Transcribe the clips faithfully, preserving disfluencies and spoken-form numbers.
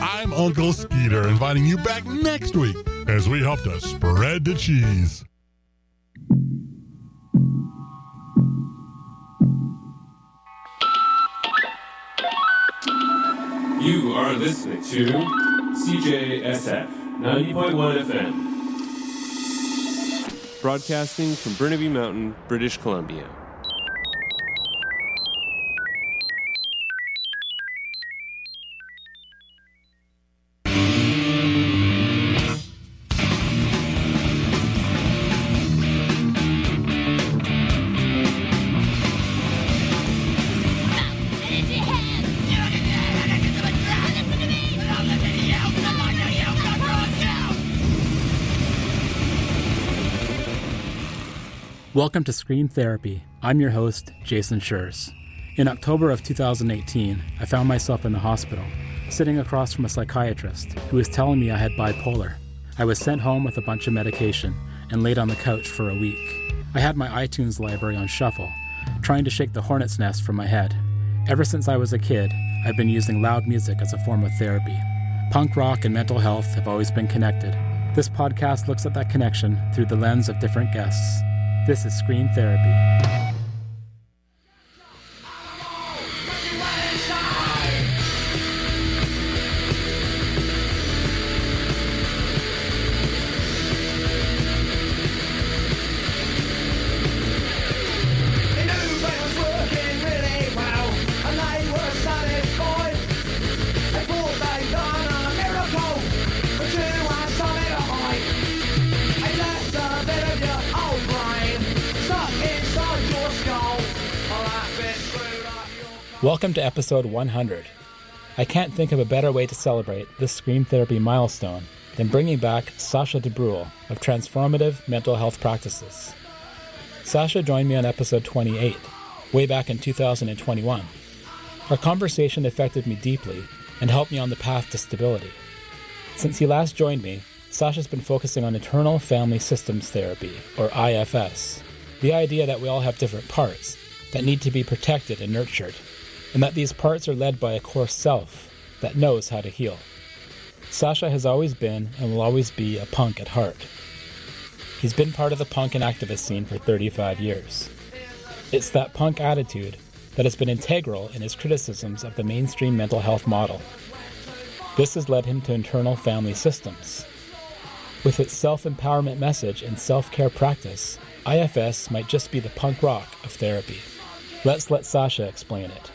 I'm Uncle Skeeter, inviting you back next week as we help to spread the cheese. You are listening to C J S F ninety point one F M, broadcasting from Burnaby Mountain, British Columbia. Welcome to Scream Therapy. I'm your host, Jason Schurz. In October of two thousand eighteen, I found myself in the hospital, sitting across from a psychiatrist who was telling me I had bipolar. I was sent home with a bunch of medication and laid on the couch for a week. I had my iTunes library on shuffle, trying to shake the hornet's nest from my head. Ever since I was a kid, I've been using loud music as a form of therapy. Punk rock and mental health have always been connected. This podcast looks at that connection through the lens of different guests. This is Scream Therapy. Welcome to episode one hundred. I can't think of a better way to celebrate this Scream Therapy milestone than bringing back Sasha DeBruhl of Transformative Mental Health Practices. Sasha joined me on episode twenty-eight, way back in two thousand twenty-one. Our conversation affected me deeply and helped me on the path to stability. Since he last joined me, Sasha's been focusing on internal family systems therapy, or I F S, the idea that we all have different parts that need to be protected and nurtured, and that these parts are led by a core self that knows how to heal. Sasha has always been and will always be a punk at heart. He's been part of the punk and activist scene for thirty-five years. It's that punk attitude that has been integral in his criticisms of the mainstream mental health model. This has led him to internal family systems. With its self-empowerment message and self-care practice, I F S might just be the punk rock of therapy. Let's let Sasha explain it.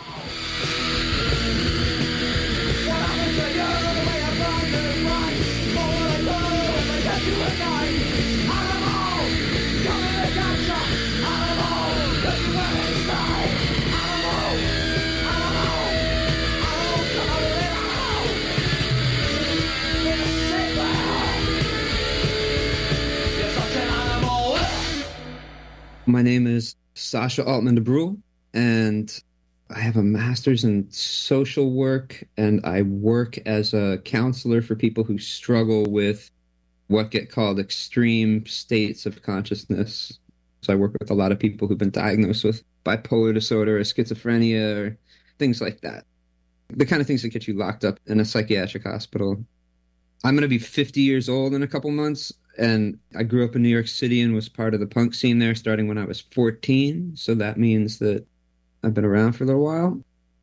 My name is Sasha Altman DeBruhl, and I have a master's in social work, and I work as a counselor for people who struggle with what get called extreme states of consciousness. So I work with a lot of people who've been diagnosed with bipolar disorder or schizophrenia or things like that. The kind of things that get you locked up in a psychiatric hospital. I'm going to be fifty years old in a couple months, and I grew up in New York City and was part of the punk scene there starting when I was fourteen. So that means that I've been around for a little while.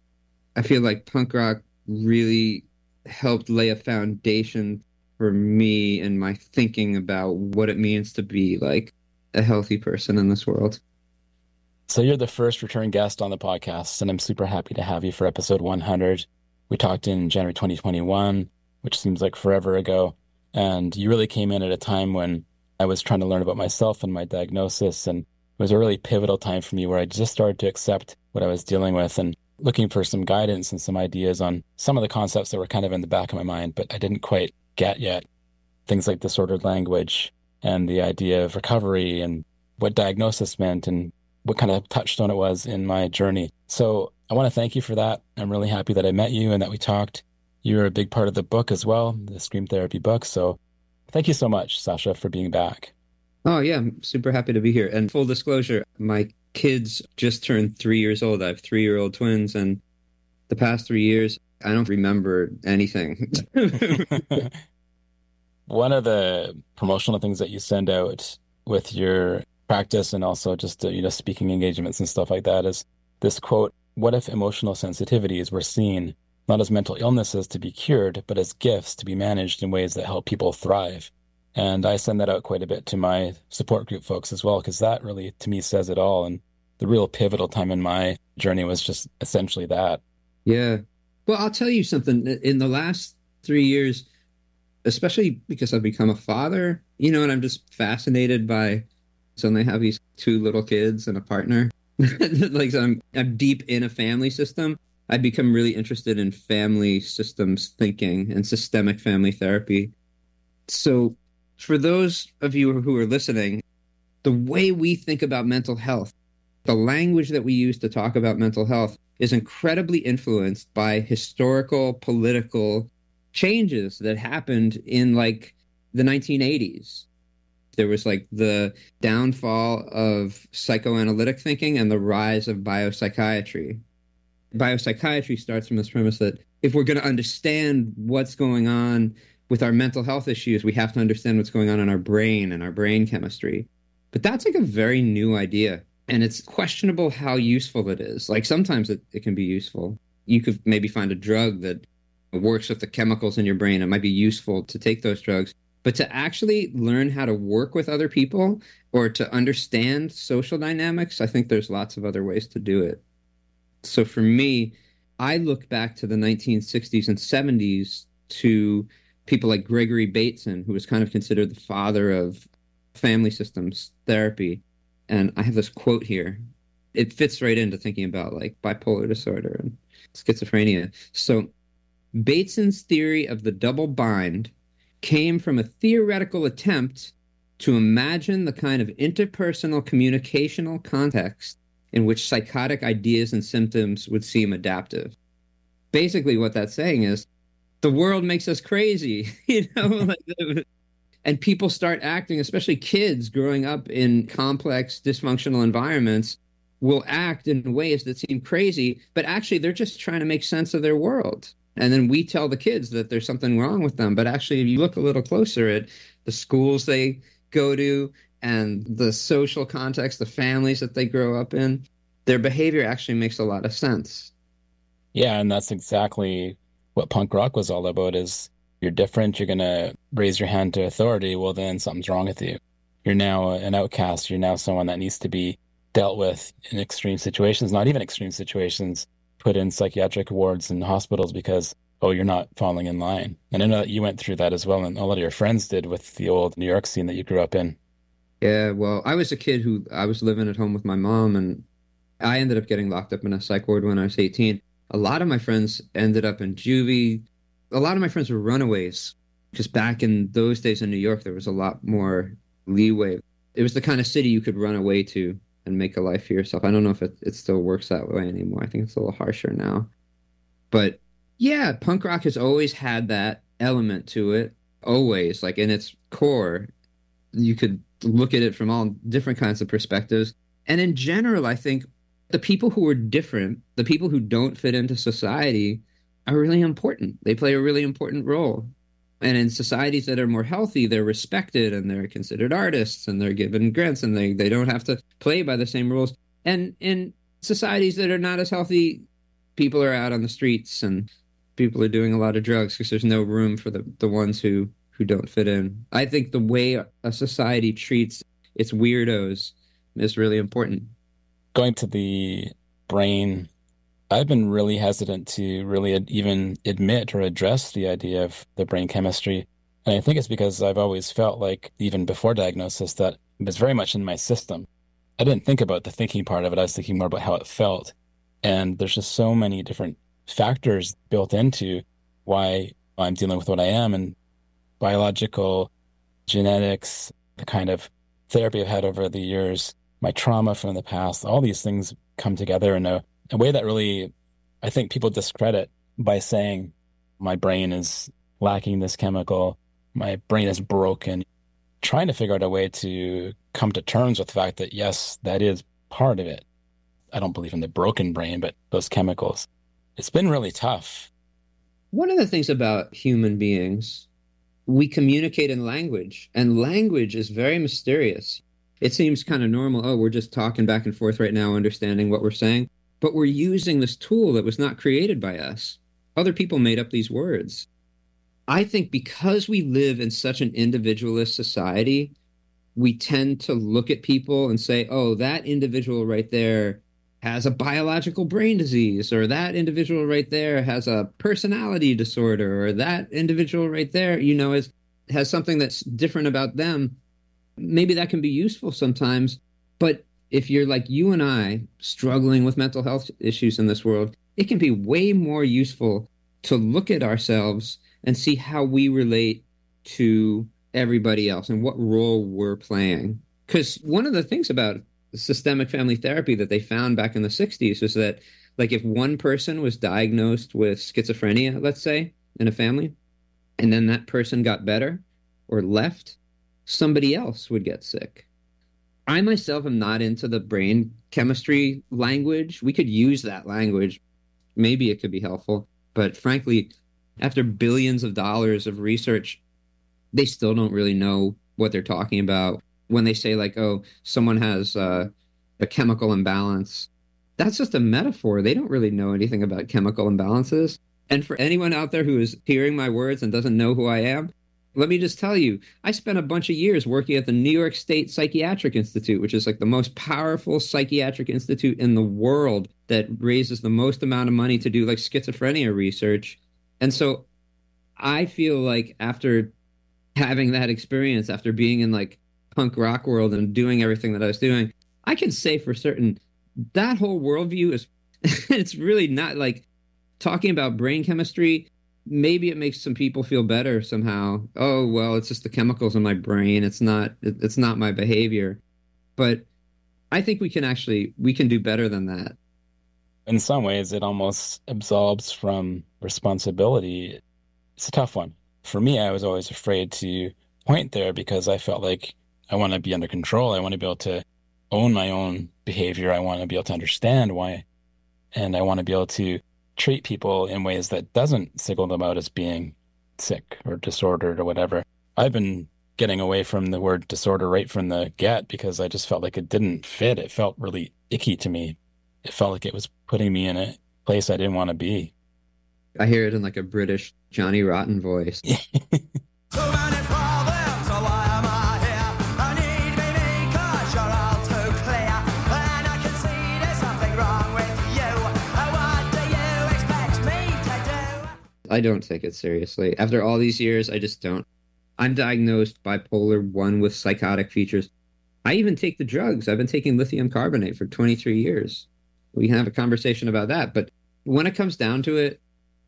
I feel like punk rock really helped lay a foundation for me and my thinking about what it means to be like a healthy person in this world. So you're the first return guest on the podcast, and I'm super happy to have you for episode one hundred. We talked in January twenty twenty-one, which seems like forever ago. And you really came in at a time when I was trying to learn about myself and my diagnosis. And it was a really pivotal time for me where I just started to accept what I was dealing with and looking for some guidance and some ideas on some of the concepts that were kind of in the back of my mind, but I didn't quite get yet. Things like disordered language and the idea of recovery and what diagnosis meant and what kind of touchstone it was in my journey. So I want to thank you for that. I'm really happy that I met you and that we talked. You're a big part of the book as well, the Scream Therapy book. So thank you so much, Sasha, for being back. Oh, yeah, I'm super happy to be here. And full disclosure, my kids just turned three years old. I have three-year-old twins. And the past three years, I don't remember anything. One of the promotional things that you send out with your practice and also just, uh, you know, speaking engagements and stuff like that is this quote, "What if emotional sensitivities were seen not as mental illnesses to be cured, but as gifts to be managed in ways that help people thrive?" And I send that out quite a bit to my support group folks as well, because that really, to me, says it all. And the real pivotal time in my journey was just essentially that. Yeah. Well, I'll tell you something. In the last three years, especially because I've become a father, you know, and I'm just fascinated by suddenly I have these two little kids and a partner. Like I'm, I'm deep in a family system. I've become really interested in family systems thinking and systemic family therapy. So for those of you who are listening, the way we think about mental health, the language that we use to talk about mental health is incredibly influenced by historical, political changes that happened in like the nineteen eighties. There was like the downfall of psychoanalytic thinking and the rise of biopsychiatry. Biopsychiatry starts from this premise that if we're going to understand what's going on with our mental health issues, we have to understand what's going on in our brain and our brain chemistry. But that's like a very new idea. And it's questionable how useful it is. Like sometimes it, it can be useful. You could maybe find a drug that works with the chemicals in your brain. It might be useful to take those drugs. But to actually learn how to work with other people or to understand social dynamics, I think there's lots of other ways to do it. So for me, I look back to the nineteen sixties and seventies to people like Gregory Bateson, who was kind of considered the father of family systems therapy. And I have this quote here. It fits right into thinking about like bipolar disorder and schizophrenia. So Bateson's theory of the double bind came from a theoretical attempt to imagine the kind of interpersonal communicational context in which psychotic ideas and symptoms would seem adaptive. Basically, what that's saying is the world makes us crazy, you know, like, and people start acting, especially kids growing up in complex, dysfunctional environments, will act in ways that seem crazy, but actually they're just trying to make sense of their world. And then we tell the kids that there's something wrong with them. But actually, if you look a little closer at the schools they go to and the social context, the families that they grow up in, their behavior actually makes a lot of sense. Yeah, and that's exactly what punk rock was all about is you're different, you're going to raise your hand to authority, well, then something's wrong with you. You're now an outcast. You're now someone that needs to be dealt with in extreme situations, not even extreme situations, put in psychiatric wards and hospitals because, oh, you're not falling in line. And I know that you went through that as well, and a lot of your friends did with the old New York scene that you grew up in. Yeah, well, I was a kid who, I was living at home with my mom, and I ended up getting locked up in a psych ward when I was eighteen. A lot of my friends ended up in juvie. A lot of my friends were runaways, because back in those days in New York, there was a lot more leeway. It was the kind of city you could run away to and make a life for yourself. I don't know if it, it still works that way anymore. I think it's a little harsher now. But yeah, punk rock has always had that element to it, always, like in its core. You could look at it from all different kinds of perspectives. And in general, I think the people who are different, the people who don't fit into society, are really important. They play a really important role. And in societies that are more healthy, they're respected and they're considered artists and they're given grants and they, they don't have to play by the same rules. And in societies that are not as healthy, people are out on the streets and people are doing a lot of drugs because there's no room for the, the ones who, who don't fit in. I think the way a society treats its weirdos is really important. Going to the brain, I've been really hesitant to really ad- even admit or address the idea of the brain chemistry. And I think it's because I've always felt like, even before diagnosis, that it was very much in my system. I didn't think about the thinking part of it. I was thinking more about how it felt. And there's just so many different factors built into why I'm dealing with what I am, and biological, genetics, the kind of therapy I've had over the years, my trauma from the past, all these things come together in a, a way that really, I think people discredit by saying my brain is lacking this chemical, my brain is broken. Trying to figure out a way to come to terms with the fact that, yes, that is part of it. I don't believe in the broken brain, but those chemicals. It's been really tough. One of the things about human beings, we communicate in language, and language is very mysterious. It seems kind of normal. Oh, we're just talking back and forth right now, understanding what we're saying. But we're using this tool that was not created by us. Other people made up these words. I think because we live in such an individualist society, we tend to look at people and say, oh, that individual right there has a biological brain disease, or that individual right there has a personality disorder, or that individual right there, you know, is, has something that's different about them. Maybe that can be useful sometimes, but if you're like you and I, struggling with mental health issues in this world, it can be way more useful to look at ourselves and see how we relate to everybody else and what role we're playing. Because one of the things about systemic family therapy that they found back in the sixties was that, like, if one person was diagnosed with schizophrenia, let's say, in a family, and then that person got better or left, somebody else would get sick. I myself am not into the brain chemistry language. We could use that language. Maybe it could be helpful. But frankly, after billions of dollars of research, they still don't really know what they're talking about. When they say, like, oh, someone has uh, a chemical imbalance, that's just a metaphor. They don't really know anything about chemical imbalances. And for anyone out there who is hearing my words and doesn't know who I am, let me just tell you, I spent a bunch of years working at the New York State Psychiatric Institute, which is like the most powerful psychiatric institute in the world that raises the most amount of money to do like schizophrenia research. And so I feel like after having that experience, after being in like punk rock world and doing everything that I was doing, I can say for certain that whole worldview is, it's really not like talking about brain chemistry. Maybe it makes some people feel better somehow. Oh, well, it's just the chemicals in my brain. It's not, it's not my behavior. But I think we can actually, we can do better than that. In some ways, it almost absolves from responsibility. It's a tough one. For me, I was always afraid to point there because I felt like I want to be under control. I want to be able to own my own behavior. I want to be able to understand why. And I want to be able to treat people in ways that doesn't single them out as being sick or disordered or whatever. I've been getting away from the word disorder right from the get because I just felt like it didn't fit. It felt really icky to me. It felt like it was putting me in a place I didn't want to be. I hear it in like a British Johnny Rotten voice. So many problems, so why am I here? I need me because you're all too clear. And I can see there's something wrong with you. What do you expect me to do? I don't take it seriously. After all these years, I just don't. I'm diagnosed bipolar one with psychotic features. I even take the drugs. I've been taking lithium carbonate for twenty-three years. We can have a conversation about that. But when it comes down to it,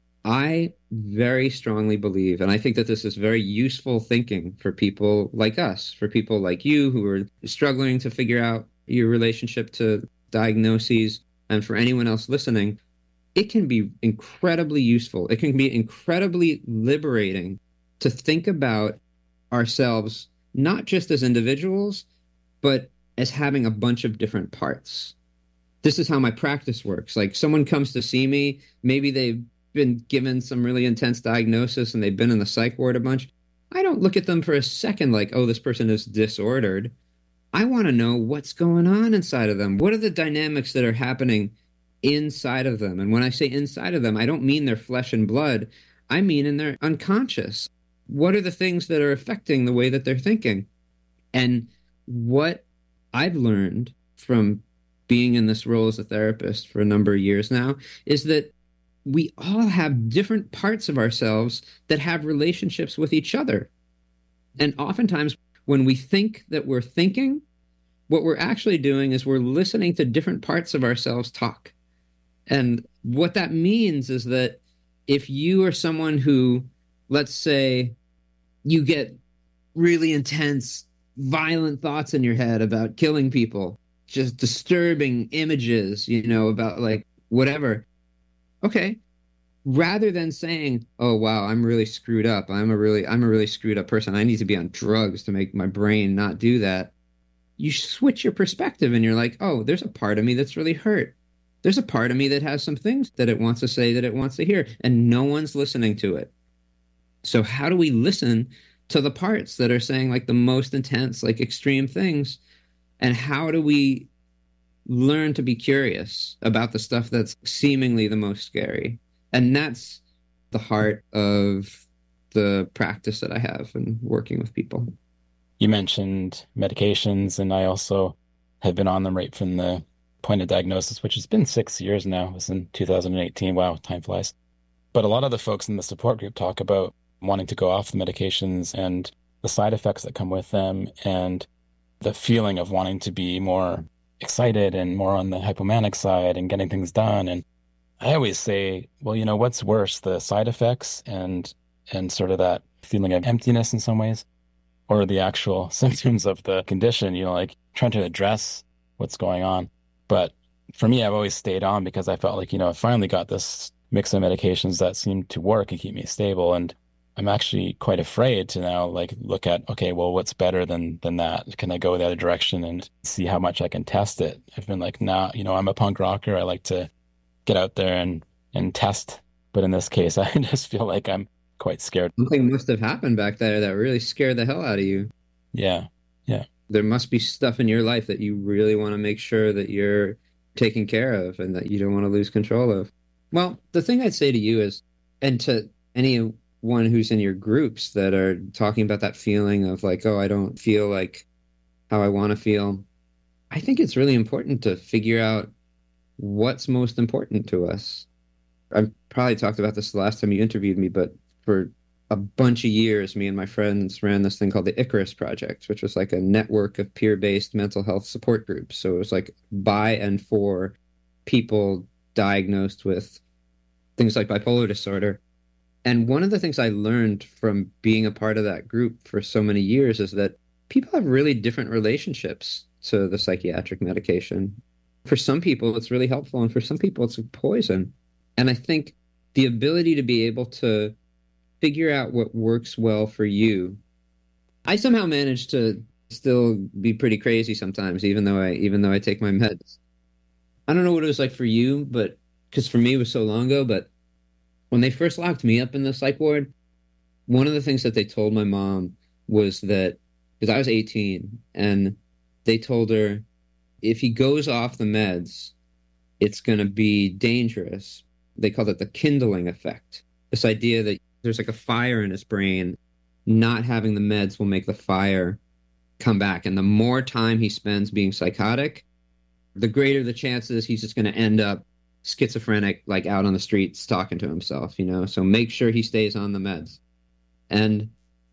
I very strongly believe, and I think that this is very useful thinking for people like us, for people like you who are struggling to figure out your relationship to diagnoses, and for anyone else listening, it can be incredibly useful. It can be incredibly liberating to think about ourselves, not just as individuals, but as having a bunch of different parts. This is how my practice works. Like someone comes to see me, maybe they've been given some really intense diagnosis and they've been in the psych ward a bunch. I don't look at them for a second like, oh, this person is disordered. I want to know what's going on inside of them. What are the dynamics that are happening inside of them? And when I say inside of them, I don't mean their flesh and blood. I mean in their unconscious. What are the things that are affecting the way that they're thinking? And what I've learned from being in this role as a therapist for a number of years now is that we all have different parts of ourselves that have relationships with each other. And oftentimes when we think that we're thinking, what we're actually doing is we're listening to different parts of ourselves talk. And what that means is that if you are someone who, let's say, you get really intense, violent thoughts in your head about killing people, just disturbing images, you know, about like whatever. Okay. Rather than saying, oh, wow, I'm really screwed up. I'm a really, I'm a really screwed up person. I need to be on drugs to make my brain not do that. You switch your perspective and you're like, oh, there's a part of me that's really hurt. there's a part of me that has some things that it wants to say, that it wants to hear, and no one's listening to it. So how do we listen to the parts that are saying like the most intense, like extreme things? And how do we learn to be curious about the stuff that's seemingly the most scary? And that's the heart of the practice that I have in working with people. You mentioned medications, and I also have been on them right from the point of diagnosis, which has been six years now. It was in two thousand eighteen. Wow, time flies. But a lot of the folks in the support group talk about wanting to go off the medications and the side effects that come with them, and the feeling of wanting to be more excited and more on the hypomanic side and getting things done. And I always say, well, you know, what's worse, the side effects and and sort of that feeling of emptiness in some ways, or the actual symptoms of the condition, you know, like trying to address what's going on. But for me, I've always stayed on because I felt like, you know, I finally got this mix of medications that seemed to work and keep me stable. And I'm actually quite afraid to now like look at, okay, well, what's better than than that? Can I go the other direction and see how much I can test it? I've been like, nah, you know, I'm a punk rocker. I like to get out there and, and test. But in this case, I just feel like I'm quite scared. Something must have happened back there that really scared the hell out of you. Yeah, yeah. There must be stuff in your life that you really want to make sure that you're taking care of and that you don't want to lose control of. Well, the thing I'd say to you is, and to anyone who's in your groups that are talking about that feeling of like, oh, I don't feel like how I want to feel, I think it's really important to figure out what's most important to us. I probably talked about this the last time you interviewed me, but for a bunch of years, me and my friends ran this thing called the Icarus Project, which was like a network of peer-based mental health support groups. So it was like by and for people diagnosed with things like bipolar disorder. And one of the things I learned from being a part of that group for so many years is that people have really different relationships to the psychiatric medication. For some people, it's really helpful, and for some people, it's a poison. And I think the ability to be able to figure out what works well for you. I somehow manage to still be pretty crazy sometimes, even though I even though I take my meds. I don't know what it was like for you, but because for me it was so long ago, but when they first locked me up in the psych ward, one of the things that they told my mom was that, because I was eighteen, and they told her, if he goes off the meds, it's going to be dangerous. They called it the kindling effect. This idea that there's like a fire in his brain. Not having the meds will make the fire come back. And the more time he spends being psychotic, the greater the chances he's just going to end up schizophrenic, like out on the streets talking to himself, you know? So make sure he stays on the meds. And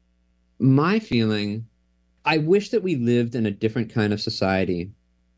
my feeling, I wish that we lived in a different kind of society.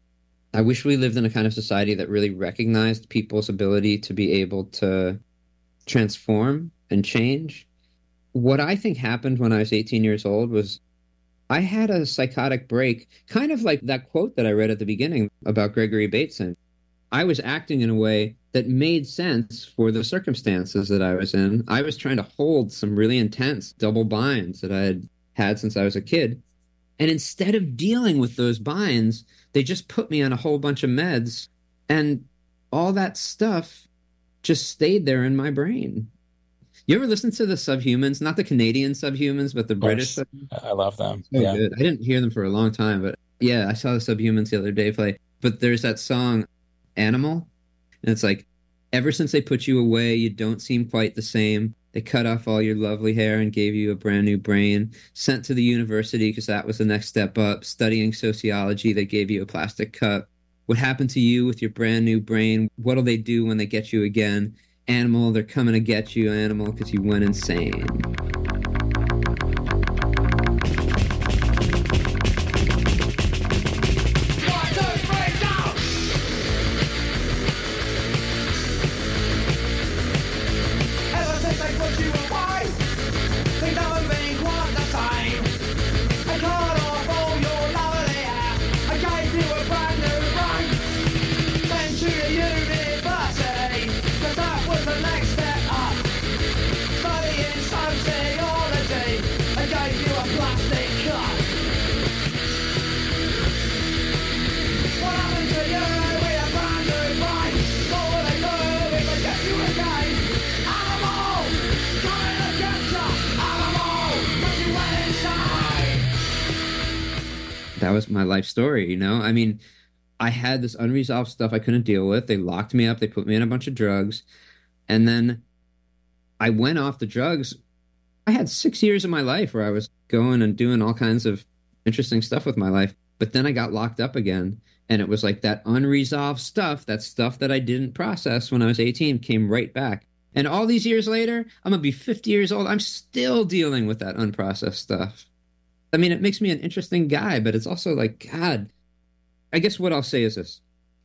I wish we lived in a kind of society that really recognized people's ability to be able to transform and change. What I think happened when I was eighteen years old was I had a psychotic break, kind of like that quote that I read at the beginning about Gregory Bateson. I was acting in a way that made sense for the circumstances that I was in. I was trying to hold some really intense double binds that I had had since I was a kid. And instead of dealing with those binds, they just put me on a whole bunch of meds, and all that stuff just stayed there in my brain. You ever listen to the Subhumans? Not the Canadian Subhumans, but the British Subhumans? I love them. So yeah. good. I didn't hear them for a long time, but yeah, I saw the Subhumans the other day play. But there's that song, Animal, and it's like, ever since they put you away, you don't seem quite the same. They cut off all your lovely hair and gave you a brand new brain. Sent to the university because that was the next step up. Studying sociology, they gave you a plastic cup. What happened to you with your brand new brain? What'll they do when they get you again? Animal, they're coming to get you, Animal, because you went insane. Next step up, studying something. that was my life story, you know? I mean, I had this unresolved stuff I couldn't deal with. They locked me up, they put me in a bunch of drugs, and then I went off the drugs. I had six years of my life where I was going and doing all kinds of interesting stuff with my life. But then I got locked up again. And it was like that unresolved stuff, that stuff that I didn't process when I was eighteen came right back. And all these years later, I'm going to be fifty years old. I'm still dealing with that unprocessed stuff. I mean, it makes me an interesting guy, but it's also like, God, I guess what I'll say is this.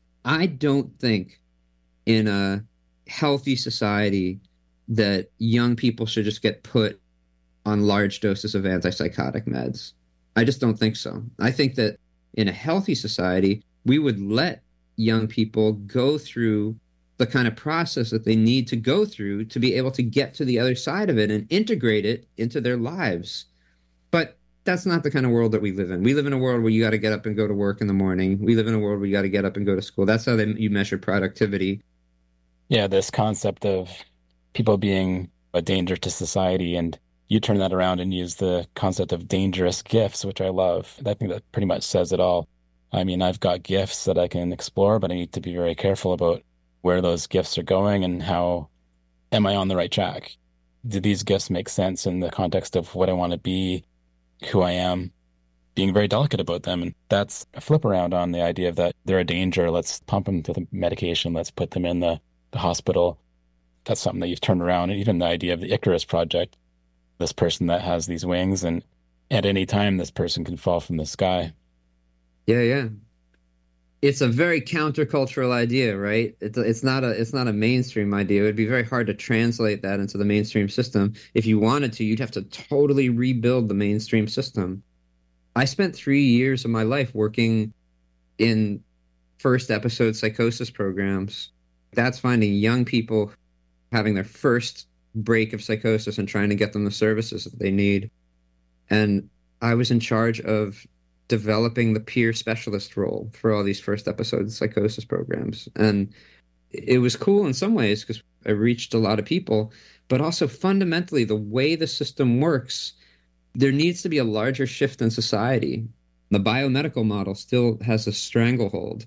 I don't think in a healthy society that young people should just get put on large doses of antipsychotic meds. I just don't think so. I think that in a healthy society, we would let young people go through the kind of process that they need to go through to be able to get to the other side of it and integrate it into their lives. But that's not the kind of world that we live in. We live in a world where you got to get up and go to work in the morning. We live in a world where you got to get up and go to school. That's how they, you measure productivity. Yeah, this concept of people being a danger to society, and you turn that around and use the concept of dangerous gifts, which I love. I think that pretty much says it all. I mean, I've got gifts that I can explore, but I need to be very careful about where those gifts are going and how am I on the right track? Do these gifts make sense in the context of what I want to be, who I am? Being very delicate about them. And that's a flip around on the idea of that they're a danger. Let's pump them to the medication. Let's put them in the, the hospital. That's something that you've turned around. And even the idea of the Icarus Project, this person that has these wings, and at any time this person can fall from the sky. Yeah, yeah. It's a very countercultural idea, right? It's it's not a it's not a mainstream idea. It would be very hard to translate that into the mainstream system. If you wanted to, you'd have to totally rebuild the mainstream system. I spent three years of my life working in first episode psychosis programs. That's finding young people having their first break of psychosis and trying to get them the services that they need. And I was in charge of developing the peer specialist role for all these first episode psychosis programs. And it was cool in some ways because I reached a lot of people, but also fundamentally the way the system works, there needs to be a larger shift in society. The biomedical model still has a stranglehold.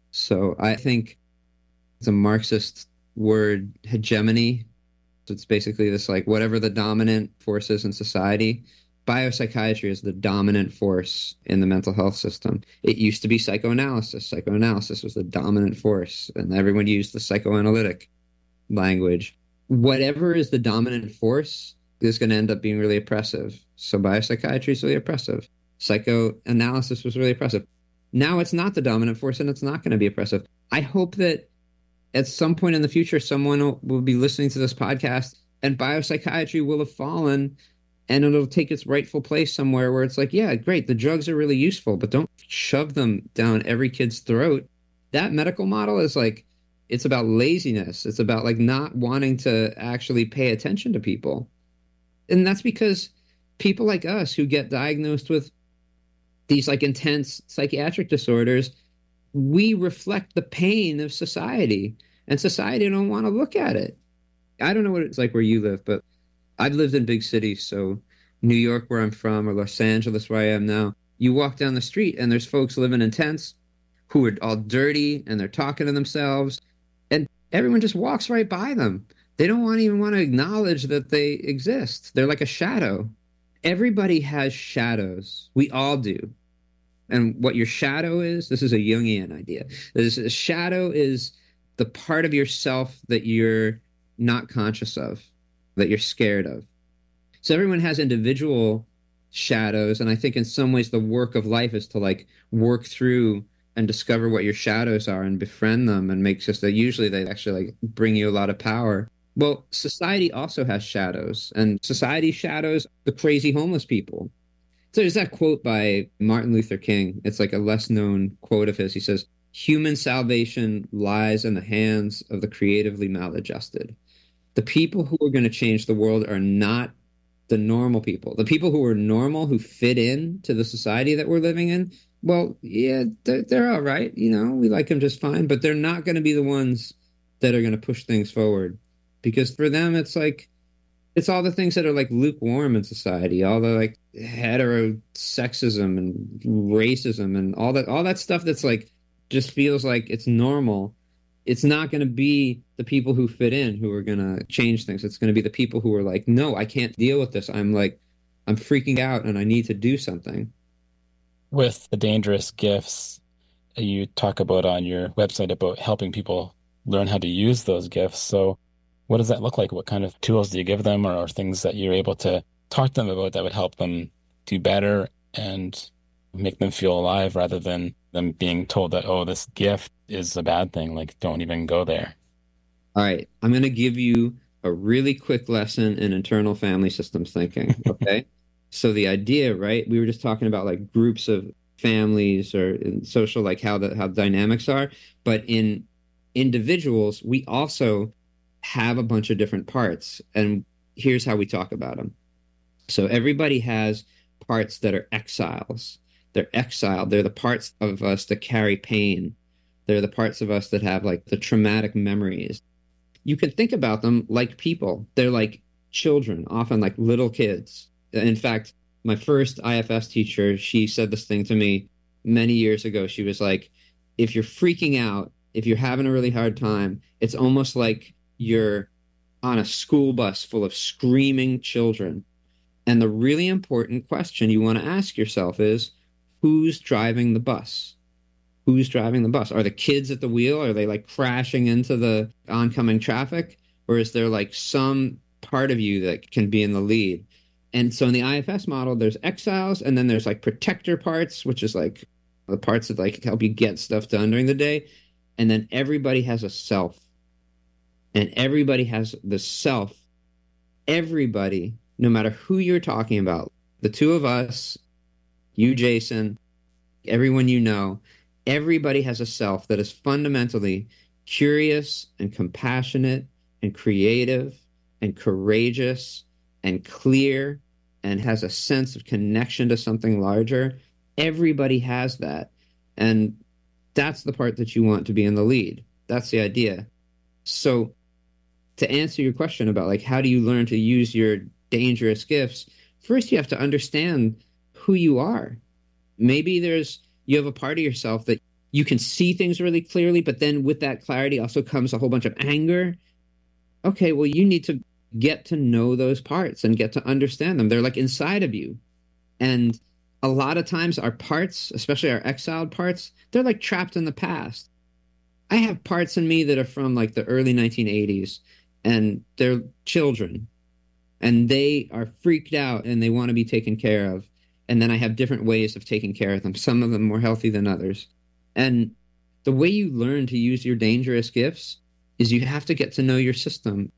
So I think it's a Marxist word, hegemony. It's basically this, like, whatever the dominant force is in society, biopsychiatry is the dominant force in the mental health system. It used to be psychoanalysis. Psychoanalysis was the dominant force, and everyone used the psychoanalytic language. Whatever is the dominant force is going to end up being really oppressive. So biopsychiatry is really oppressive. Psychoanalysis was really oppressive. Now it's not the dominant force, and it's not going to be oppressive. I hope that at some point in the future, someone will, will be listening to this podcast and biopsychiatry will have fallen and it'll take its rightful place somewhere where it's like, yeah, great, the drugs are really useful, but don't shove them down every kid's throat. That medical model is like, it's about laziness. It's about like not wanting to actually pay attention to people. And that's because people like us who get diagnosed with these like intense psychiatric disorders, we reflect the pain of society, and society don't want to look at it. I don't know what it's like where you live, but I've lived in big cities. So New York, where I'm from, or Los Angeles, where I am now, you walk down the street and there's folks living in tents who are all dirty and they're talking to themselves, and everyone just walks right by them. They don't want even want to acknowledge that they exist. They're like a shadow. Everybody has shadows. We all do. And what your shadow is, this is a Jungian idea. This a shadow is the part of yourself that you're not conscious of, that you're scared of. So everyone has individual shadows, and I think in some ways the work of life is to like work through and discover what your shadows are and befriend them and make just that usually they actually like bring you a lot of power. Well, society also has shadows, and society shadows the crazy homeless people. So there's that quote by Martin Luther King. It's like a less known quote of his. He says, "Human salvation lies in the hands of the creatively maladjusted." The people who are going to change the world are not the normal people. The people who are normal, who fit in to the society that we're living in, well, yeah, they're, they're all right. You know, we like them just fine, but they're not going to be the ones that are going to push things forward. Because for them, it's like, It's all the things that are like lukewarm in society, all the like heterosexism and racism and all that, all that stuff that's like just feels like it's normal. It's not going to be the people who fit in who are going to change things. It's going to be the people who are like, no, I can't deal with this. I'm like, I'm freaking out and I need to do something. With the dangerous gifts, you talk about on your website about helping people learn how to use those gifts. So what does that look like? What kind of tools do you give them, or, or things that you're able to talk to them about that would help them do better and make them feel alive rather than them being told that, oh, this gift is a bad thing, like don't even go there? All right, I'm going to give you a really quick lesson in internal family systems thinking, okay? So the idea, right, we were just talking about like groups of families or in social, like how the how dynamics are, but in individuals, we also have a bunch of different parts, and here's how we talk about them. So everybody has parts that are exiles. They're exiled. They're the parts of us that carry pain. They're the parts of us that have like the traumatic memories. You can think about them like people. They're like children, often like little kids. In fact, my first I F S teacher, she said this thing to me many years ago. She was like, if you're freaking out, if you're having a really hard time, it's almost like you're on a school bus full of screaming children. And the really important question you want to ask yourself is, who's driving the bus? Who's driving the bus? Are the kids at the wheel? Are they like crashing into the oncoming traffic? Or is there like some part of you that can be in the lead? And so in the I F S model, there's exiles, and then there's like protector parts, which is like the parts that like help you get stuff done during the day. And then everybody has a self. And everybody has the self. Everybody, no matter who you're talking about, the two of us, you, Jason, everyone you know, everybody has a self that is fundamentally curious and compassionate and creative and courageous and clear and has a sense of connection to something larger. Everybody has that. And that's the part that you want to be in the lead. That's the idea. So to answer your question about like, how do you learn to use your dangerous gifts? First, you have to understand who you are. Maybe there's, you have a part of yourself that you can see things really clearly, but then with that clarity also comes a whole bunch of anger. Okay, well, you need to get to know those parts and get to understand them. They're like inside of you. And a lot of times our parts, especially our exiled parts, they're like trapped in the past. I have parts in me that are from like the early nineteen eighties, and they're children, and they are freaked out and they want to be taken care of. And then I have different ways of taking care of them, some of them more healthy than others. And the way you learn to use your dangerous gifts is you have to get to know your system.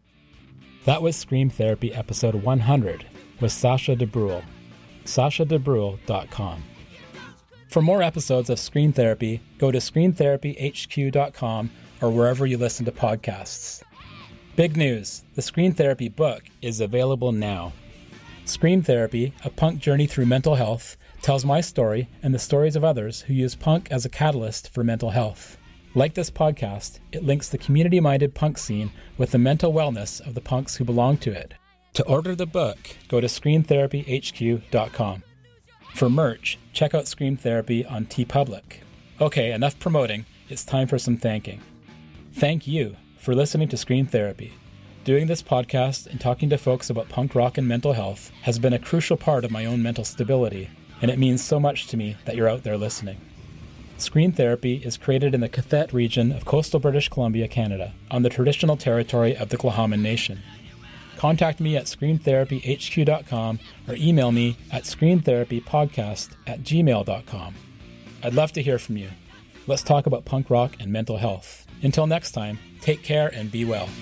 That was Scream Therapy episode one hundred with Sasha DeBruhl. Sasha De Bruhl dot com. For more episodes of Scream Therapy, go to scream therapy h q dot com or wherever you listen to podcasts. Big news! The Scream Therapy book is available now. Scream Therapy, A Punk Journey Through Mental Health, tells my story and the stories of others who use punk as a catalyst for mental health. Like this podcast, it links the community-minded punk scene with the mental wellness of the punks who belong to it. To order the book, go to scream therapy h q dot com. For merch, check out Scream Therapy on TeePublic. Okay, enough promoting. It's time for some thanking. Thank you for listening to Scream Therapy. Doing this podcast and talking to folks about punk rock and mental health has been a crucial part of my own mental stability, and it means so much to me that you're out there listening. Scream Therapy is created in the Cathet region of coastal British Columbia, Canada, on the traditional territory of the Tla'amin Nation. Contact me at scream therapy h q dot com or email me at scream therapy podcast at gmail dot com. I'd love to hear from you. Let's talk about punk rock and mental health. Until next time, take care and be well.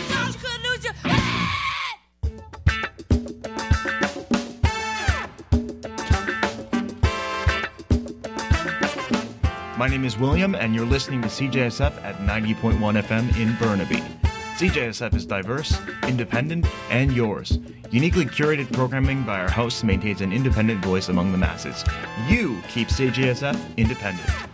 My name is William, and you're listening to C J S F at ninety point one F M in Burnaby. C J S F is diverse, independent, and yours. Uniquely curated programming by our hosts maintains an independent voice among the masses. You keep C J S F independent.